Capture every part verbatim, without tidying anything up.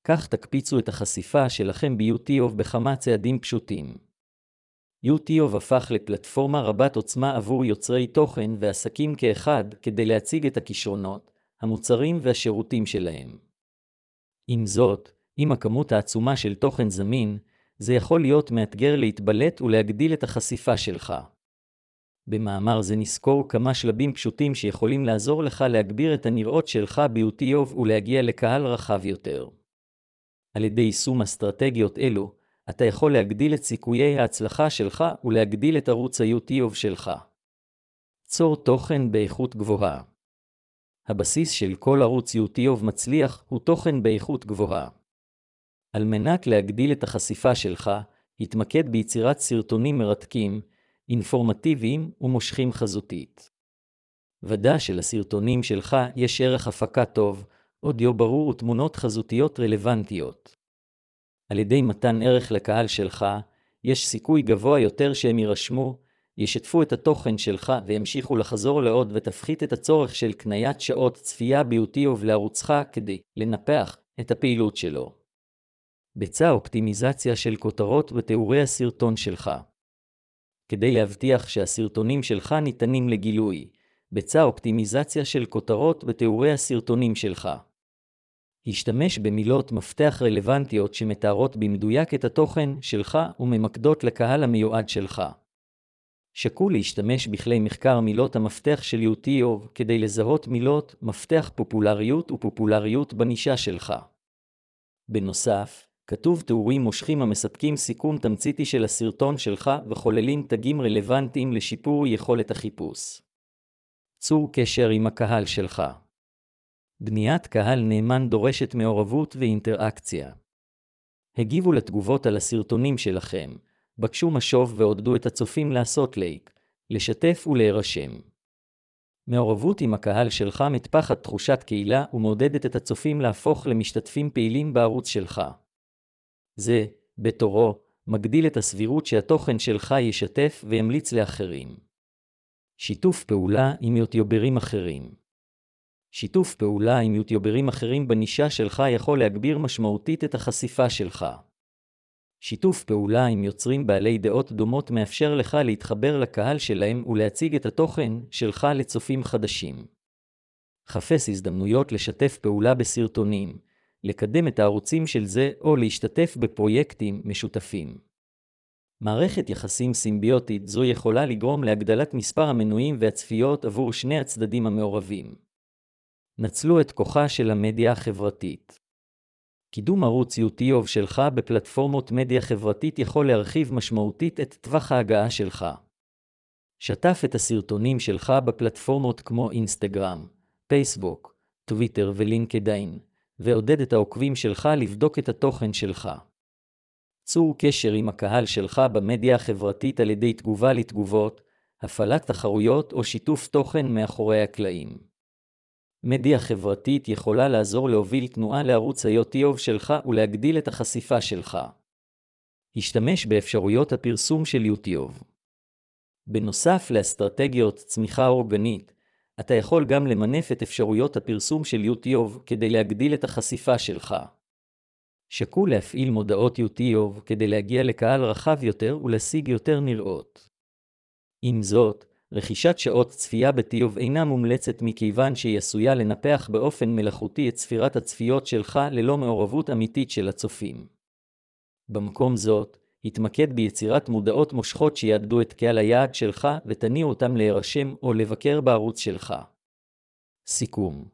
כך תקפיצו את החשיפה שלכם ביוטיוב בכמה צעדים פשוטים. יוטיוב הפך לפלטפורמה רבת עוצמה עבור יוצרי תוכן ועסקים כאחד כדי להציג את הכישרונות, המוצרים והשירותים שלהם. עם זאת, עם הכמות העצומה של תוכן זמין, זה יכול להיות מאתגר להתבלט ולהגדיל את החשיפה שלך. במאמר זה נזכור כמה שלבים פשוטים שיכולים לעזור לך להגביר את הנראות שלך ביוטיוב ולהגיע לקהל רחב יותר. על ידי יישום אסטרטגיות אלו, אתה יכול להגדיל את סיכויי ההצלחה שלך ולהגדיל את ערוץ היוטיוב שלך. צור תוכן באיכות גבוהה. הבסיס של כל ערוץ יוטיוב מצליח הוא תוכן באיכות גבוהה. על מנת להגדיל את החשיפה שלך, התמקד ביצירת סרטונים מרתקים, אינפורמטיביים ומושכים חזותית. ודא שלסרטונים שלך יש ערך הפקה טוב, אודיו ברור ותמונות חזותיות רלוונטיות. על ידי מתן ערך לקהל שלך, יש סיכוי גבוה יותר שהם יירשמו, ישתפו את התוכן שלך וימשיכו לחזור לעוד ותפחית את הצורך של קניית שעות צפייה ביוטיוב לערוצך כדי לנפח את הפעילות שלו. ביצע אופטימיזציה של כותרות ותיאורי הסרטון שלך. כדי להבטיח שהסרטונים שלך ניתנים לגילוי, ביצע אופטימיזציה של כותרות ותיאורי הסרטונים שלך. השתמש במילות מפתח רלוונטיות שמתארות במדויק את התוכן שלך וממקדות לקהל המיועד שלך. שקול להשתמש בכלי מחקר מילות המפתח של יוטיוב כדי לזהות מילות מפתח פופולריות ופופולריות בנישה שלך. בנוסף, כתוב תיאורים מושכים המספקים סיכום תמציתי של הסרטון שלך וכוללים תגים רלוונטיים לשיפור יכולת החיפוש. צור קשר עם הקהל שלך. בניית קהל נאמן דורשת מעורבות ואינטראקציה. הגיבו לתגובות על הסרטונים שלכם, בקשו משוב ועודדו את הצופים לעשות לייק, לשתף ולהירשם. מעורבות עם הקהל שלך מטפחת תחושת קהילה ומעודדת את הצופים להפוך למשתתפים פעילים בערוץ שלך. זה, בתורו, מגדיל את הסבירות שהתוכן שלך ישתף וימליץ לאחרים. שיתוף פעולה עם יוטיוברים אחרים. שיתוף פעולה עם יוטיוברים אחרים בנישה שלך יכול להגביר משמעותית את החשיפה שלך. שיתוף פעולה עם יוצרים בעלי דעות דומות מאפשר לך להתחבר לקהל שלהם ולהציג את התוכן שלך לצופים חדשים. חפש הזדמנויות לשתף פעולה בסרטונים, לקדם את הערוצים של זה או להשתתף בפרויקטים משותפים. מערכת יחסים סימביוטית זו יכולה לגרום להגדלת מספר המנויים והצפיות עבור שני הצדדים המעורבים. נצלו את כוחה של המדיה החברתית. קידום ערוץ יוטיוב שלך בפלטפורמות מדיה חברתית יכול להרחיב משמעותית את טווח ההגעה שלך. שתף את הסרטונים שלך בפלטפורמות כמו אינסטגרם, פייסבוק, טוויטר ולינקדאין, ועודד את העוקבים שלך לבדוק את התוכן שלך. צור קשר עם הקהל שלך במדיה החברתית על ידי תגובה לתגובות, הפעלת תחרויות או שיתוף תוכן מאחורי הקלעים. מדיה חברתית יכולה לעזור להוביל תנועה לערוץ היוטיוב שלך ולהגדיל את החשיפה שלך. השתמש באפשרויות הפרסום של יוטיוב. בנוסף לאסטרטגיות צמיחה אורגנית, אתה יכול גם למנף את אפשרויות הפרסום של יוטיוב כדי להגדיל את החשיפה שלך. שקול להפעיל מודעות יוטיוב כדי להגיע לקהל רחב יותר ולהשיג יותר נראות. עם זאת, רכישת שעות צפייה ביוטיוב אינה מומלצת מכיוון שהיא עשויה לנפח באופן מלאכותי את ספירת הצפיות שלך ללא מעורבות אמיתית של הצופים. במקום זאת, התמקד ביצירת מודעות מושכות שיעדו את קהל היעד שלך ותניעו אותם להירשם או לבקר בערוץ שלך. סיכום.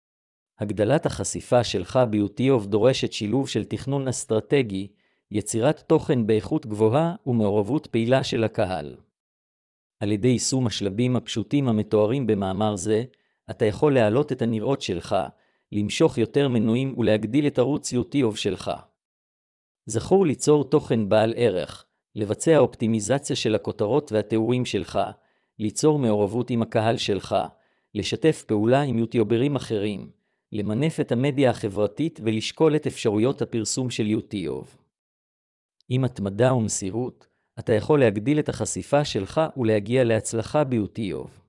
הגדלת החשיפה שלך ביוטיוב דורשת שילוב של תכנון אסטרטגי, יצירת תוכן באיכות גבוהה ומעורבות פעילה של הקהל. על ידי יישום השלבים הפשוטים המתוארים במאמר זה, אתה יכול להעלות את הנראות שלך, למשוך יותר מנויים ולהגדיל את ערוץ יוטיוב שלך. זכור ליצור תוכן בעל ערך, לבצע אופטימיזציה של הכותרות והתיאורים שלך, ליצור מעורבות עם הקהל שלך, לשתף פעולה עם יוטיוברים אחרים, למנף את המדיה החברתית ולשקול את אפשרויות הפרסום של יוטיוב. עם התמדה ומסירות, אתה יכול להגדיל את החשיפה שלך ולהגיע להצלחה ביוטיוב.